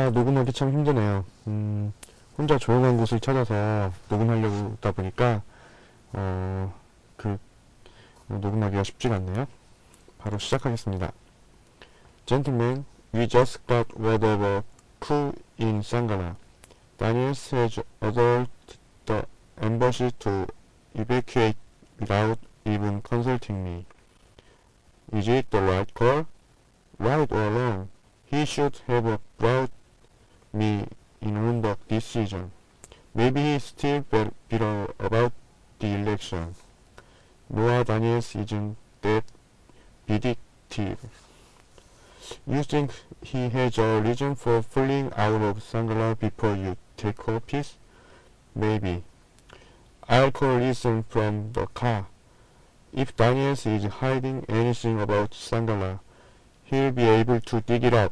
녹음하기 참 힘드네요. 혼자 조용한 곳을 찾아서 녹음하려고 하다 보니까, 어, 그, 녹음하기가 쉽지가 않네요. 바로 시작하겠습니다. Gentlemen, we just got word of a coup in Sangala. Daniels has ordered the embassy to evacuate without even consulting me. Is it the right call? Right or wrong? He should have brought me in Lundok this season. Maybe he's still bitter about the election. Noah Daniels isn't that vindictive. You think he has a reason for pulling out of Sangala before you take office? Maybe. I'll call listen from the car. If Daniels is hiding anything about Sangala, he'll be able to dig it up.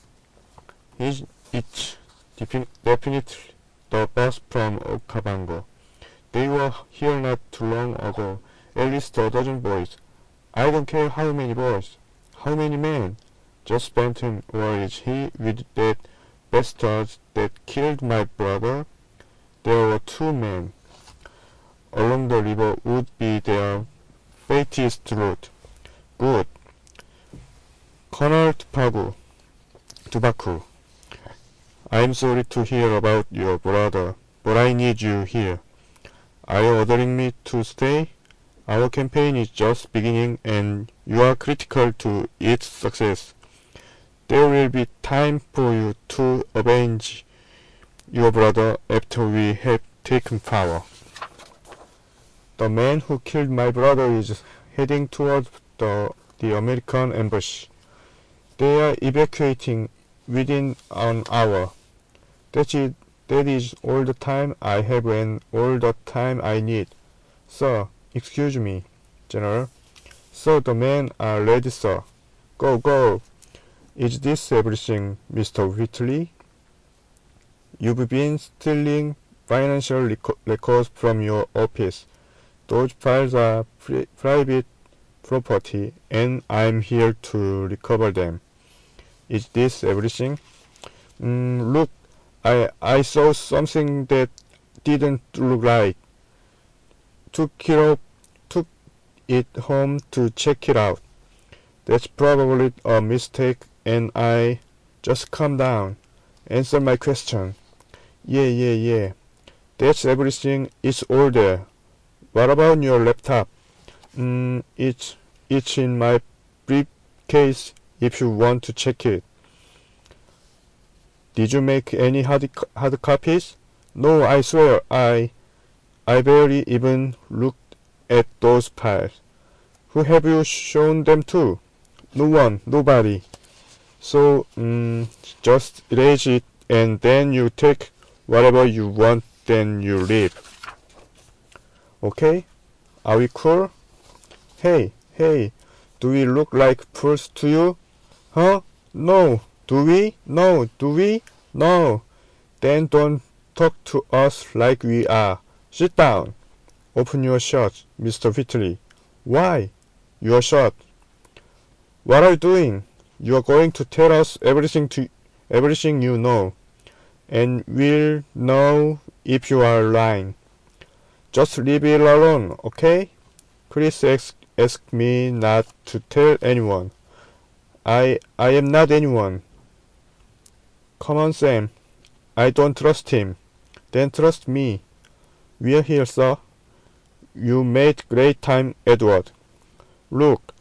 It's definitely the bus from Okavango. They were here not too long ago, at least a dozen boys. I don't care how many boys, how many men. Just Benton, or is he with that bastard that killed my brother? There were two men. Along the river would be their faintest route. Good. Colonel Tubaku. I'm sorry to hear about your brother, but I need you here. Are you ordering me to stay? Our campaign is just beginning and you are critical to its success. There will be time for you to avenge your brother after we have taken power. The man who killed my brother is heading towards the American embassy. They are evacuating within an hour. That is all the time I have and all the time I need. Sir, excuse me, General. Sir, the men are ready, sir. Go, go. Is this everything, Mr. Whitley? You've been stealing financial records from your office. Those files are private property, and I'm here to recover them. Is this everything? Look, I saw something that didn't look right. Took it home to check it out. That's probably a mistake, and I just calm down. Answer my question. Yeah. That's everything. It's all there. What about your laptop? It's in my briefcase if you want to check it. Did you make any hard copies? No, I swear, I barely even looked at those files. Who have you shown them to? No one, nobody. So, just erase it and then you take whatever you want, then you leave. Okay? Are we cool? Hey, do we look like fools to you? Huh? No. Do we? No. Do we? No. Then don't talk to us like we are. Sit down. Open your shirt, Mr. Whitley. Why? Your shirt. What are you doing? You are going to tell us everything you know. And we'll know if you are lying. Just leave it alone, okay? Chris asked me not to tell anyone. I am not anyone. Come on, Sam. I don't trust him. Then trust me. We're here, sir. You made great time, Edward. Look,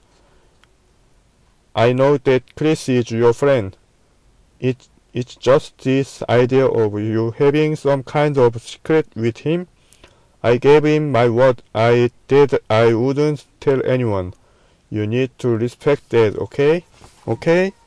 I know that Chris is your friend. It's just this idea of you having some kind of secret with him. I gave him my word I wouldn't tell anyone. You need to respect that, okay? Okay?